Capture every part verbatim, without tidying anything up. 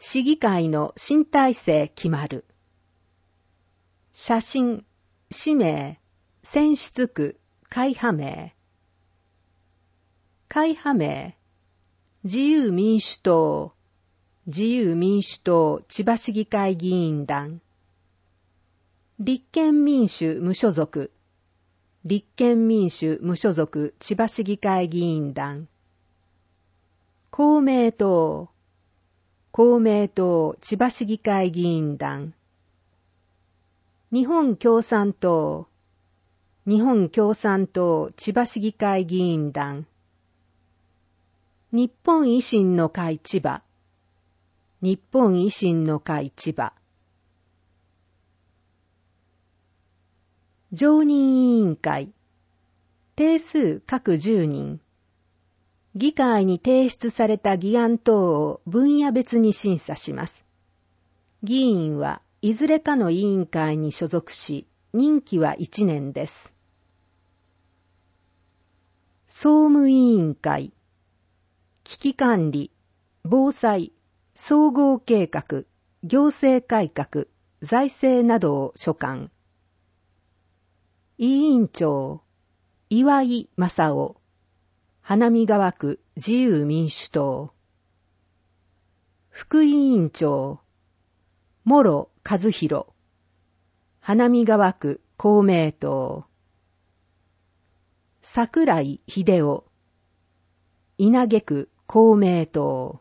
市議会の新体制決まる。写真、氏名、選出区、会派名。会派名、自由民主党、自由民主党千葉市議会議員団。立憲民主無所属、立憲民主無所属千葉市議会議員団。公明党、公明党千葉市議会議員団。日本共産党、日本共産党千葉市議会議員団。日本維新の会千葉、日本維新の会千葉。常任委員会、定数各じゅうにん。議会に提出された議案等を分野別に審査します。議員はいずれかの委員会に所属し、任期はいちねんです。総務委員会、危機管理、防災、総合計画、行政改革、財政などを所管。委員長、岩井正夫、花見川区自由民主党。副委員長、諸和弘、花見川区公明党。桜井秀夫、稲毛区公明党。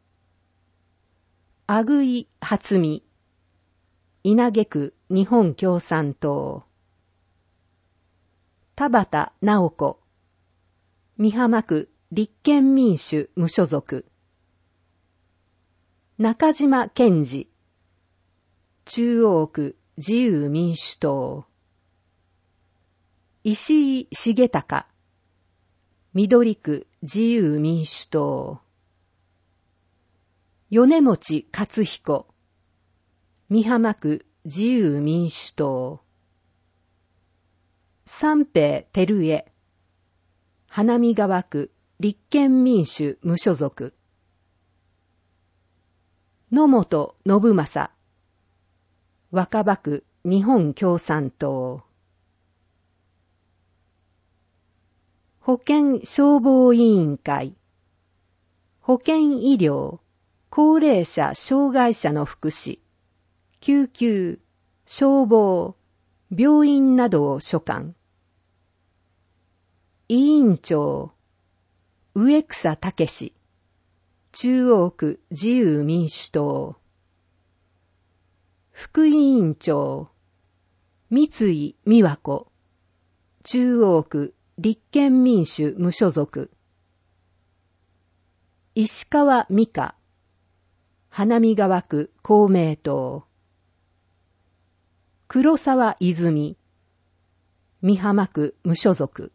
阿久井初美、稲毛区日本共産党。田畑直子、美浜区立憲民主無所属。中島健二、中央区自由民主党。石井重隆、緑区自由民主党。米持克彦、美浜区自由民主党。三平照江、花見川区立憲民主無所属。野本信正、若葉区日本共産党。保健消防委員会、保健医療、高齢者障害者の福祉、救急、消防、病院などを所管。委員長、植草武史、中央区自由民主党。副委員長、三井美和子、中央区立憲民主無所属。石川美香、花見川区公明党。黒沢泉、美浜区無所属。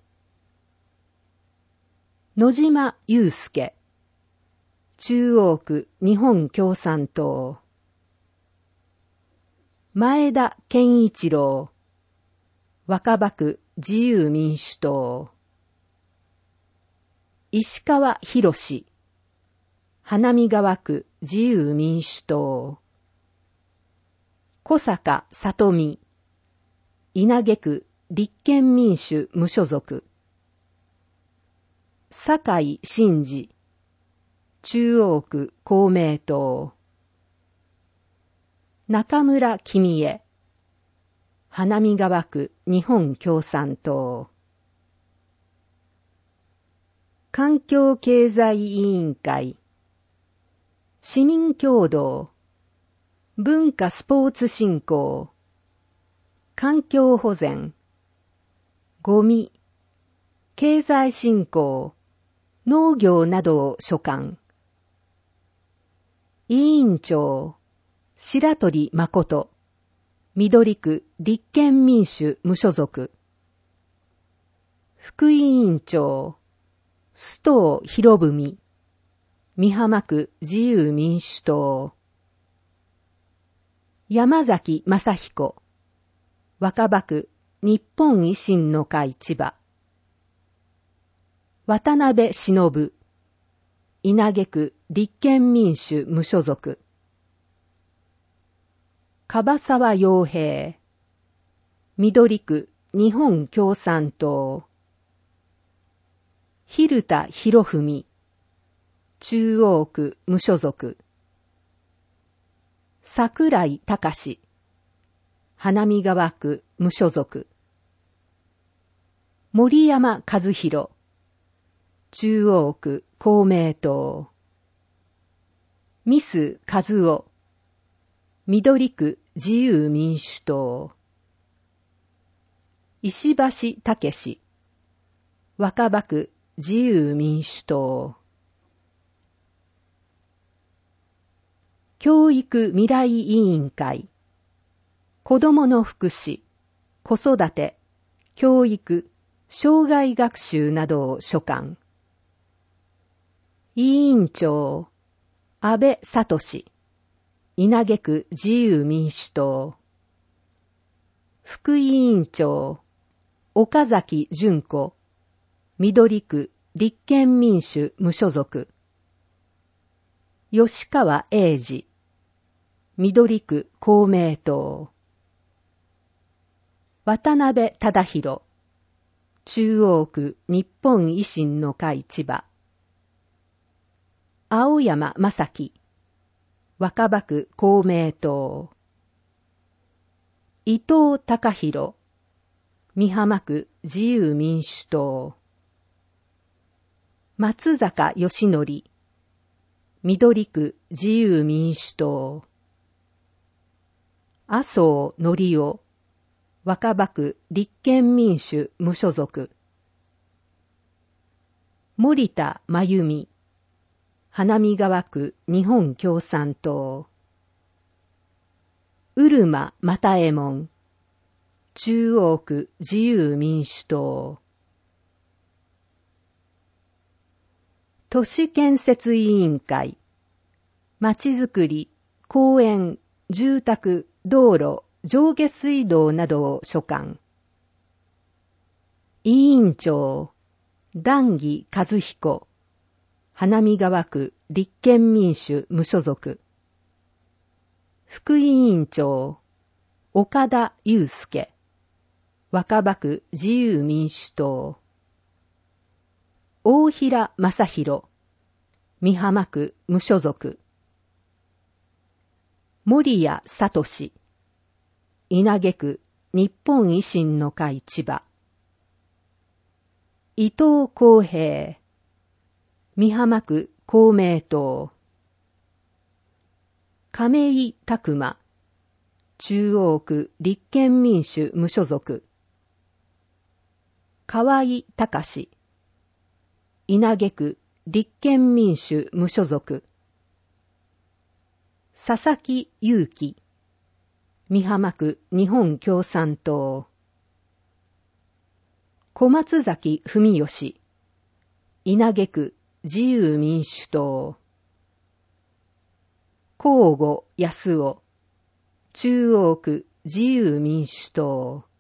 野島祐介、中央区日本共産党。前田健一郎、若葉区自由民主党。石川博士、花見川区自由民主党。小坂里美、稲毛区立憲民主無所属。坂井真嗣、中央区公明党。中村君江、花見川区日本共産党。環境経済委員会、市民協働、文化スポーツ振興、環境保全、ゴミ、経済振興、農業などを所管。委員長、白鳥誠、緑区立憲民主無所属。副委員長、須藤博文、美浜区自由民主党。山崎正彦、若葉区日本維新の会千葉。渡辺忍、稲毛区立憲民主無所属。 樺沢洋平、緑区日本共産党、蛭田博文、中央区無所属、桜井隆、花見川区無所属、森山和弘、中央区公明党、ミス和夫、緑区自由民主党、石橋武、若葉区自由民主党、教育未来委員会、子どもの福祉、子育て、教育、障害学習などを所管。委員長、安倍聡、稲毛区自由民主党。副委員長、岡崎純子、緑区立憲民主無所属。吉川英治、緑区公明党。渡辺忠弘、中央区日本維新の会千葉。青山正樹、若葉区公明党。伊藤孝弘、美浜区自由民主党。松坂義則、緑区自由民主党。麻生則夫、若葉区立憲民主無所属。森田真由美、花見川区日本共産党。うるま又右衛門、中央区自由民主党。都市建設委員会、まちづくり、公園、住宅、道路、上下水道などを所管。委員長、談義和彦、花見川区立憲民主無所属。副委員長、岡田祐介、若葉区自由民主党。大平正弘、美浜区無所属。森谷聡、稲毛区日本維新の会千葉。伊藤公平、美浜区公明党。亀井拓馬、中央区立憲民主無所属。河井隆、稲毛区立憲民主無所属。佐々木祐樹、美浜区日本共産党。小松崎文義、稲毛区自由民主党。甲吾康夫、中央区自由民主党。